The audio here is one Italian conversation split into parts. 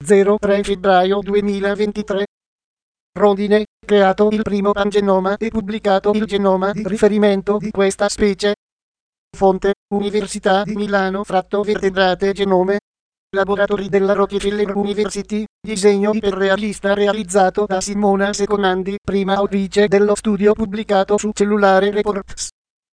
03 febbraio 2023. Rondine, creato il primo pangenoma e pubblicato il genoma di riferimento di questa specie. Fonte, Università di Milano _vertebrate genome. Laboratori della Rockefeller University, disegno iperrealista realizzato da Simona Secomandi, prima autrice dello studio pubblicato su Cellulare Reports.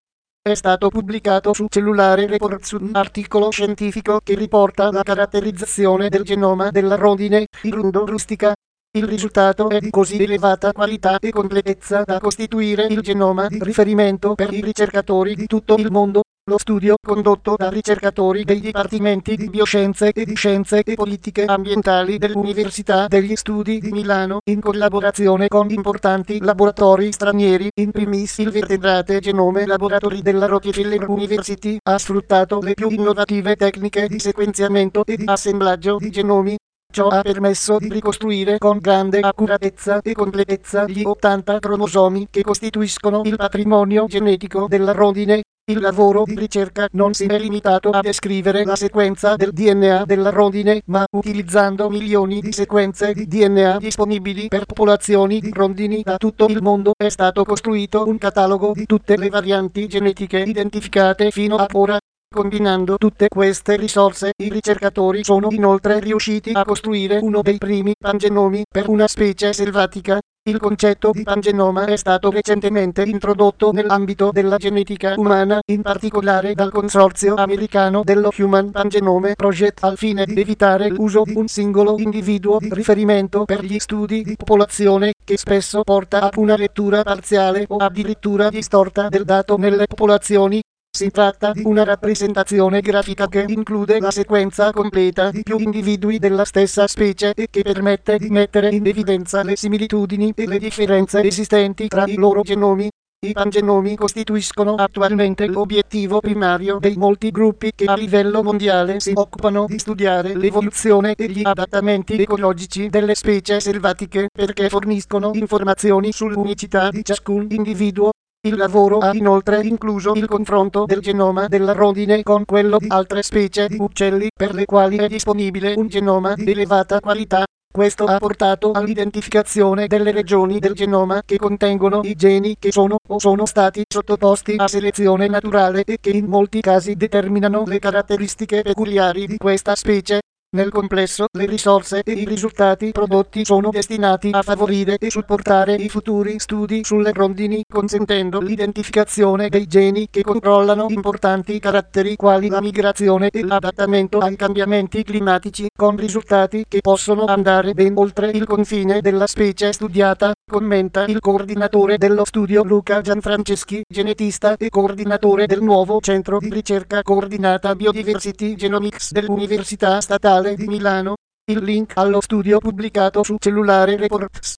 È stato pubblicato su Cellulare Reports un articolo scientifico che riporta la caratterizzazione del genoma della rondine irundo rustica. Il risultato è di così elevata qualità e completezza da costituire il genoma di riferimento per i ricercatori di tutto il mondo. Lo studio, condotto da ricercatori dei dipartimenti di bioscienze e di scienze e politiche ambientali dell'Università degli Studi di Milano, in collaborazione con importanti laboratori stranieri, in primis il Vertebrate Genome Laboratory della Rockefeller University, ha sfruttato le più innovative tecniche di sequenziamento e di assemblaggio di genomi. Ciò ha permesso di ricostruire con grande accuratezza e completezza gli 80 cromosomi che costituiscono il patrimonio genetico della rondine. Il lavoro di ricerca non si è limitato a descrivere la sequenza del DNA della rondine, ma utilizzando milioni di sequenze di DNA disponibili per popolazioni di rondini da tutto il mondo, è stato costruito un catalogo di tutte le varianti genetiche identificate fino ad ora. Combinando tutte queste risorse, i ricercatori sono inoltre riusciti a costruire uno dei primi pangenomi per una specie selvatica. Il concetto di pangenoma è stato recentemente introdotto nell'ambito della genetica umana, in particolare dal consorzio americano dello Human Pangenome Project, al fine di evitare l'uso di un singolo individuo di riferimento per gli studi di popolazione, che spesso porta a una lettura parziale o addirittura distorta del dato nelle popolazioni. Si tratta di una rappresentazione grafica che include la sequenza completa di più individui della stessa specie e che permette di mettere in evidenza le similitudini e le differenze esistenti tra i loro genomi. I pangenomi costituiscono attualmente l'obiettivo primario dei molti gruppi che a livello mondiale si occupano di studiare l'evoluzione e gli adattamenti ecologici delle specie selvatiche, perché forniscono informazioni sull'unicità di ciascun individuo. Il lavoro ha inoltre incluso il confronto del genoma della rondine con quello di altre specie di uccelli, per le quali è disponibile un genoma di elevata qualità. Questo ha portato all'identificazione delle regioni del genoma che contengono i geni che sono o sono stati sottoposti a selezione naturale e che in molti casi determinano le caratteristiche peculiari di questa specie. Nel complesso, le risorse e i risultati prodotti sono destinati a favorire e supportare i futuri studi sulle rondini, consentendo l'identificazione dei geni che controllano importanti caratteri quali la migrazione e l'adattamento ai cambiamenti climatici, con risultati che possono andare ben oltre il confine della specie studiata, commenta il coordinatore dello studio Luca Gianfranceschi, genetista e coordinatore del nuovo centro di ricerca coordinata Biodiversity Genomics dell'Università Statale di Milano. Il link allo studio pubblicato su Cellulare Reports.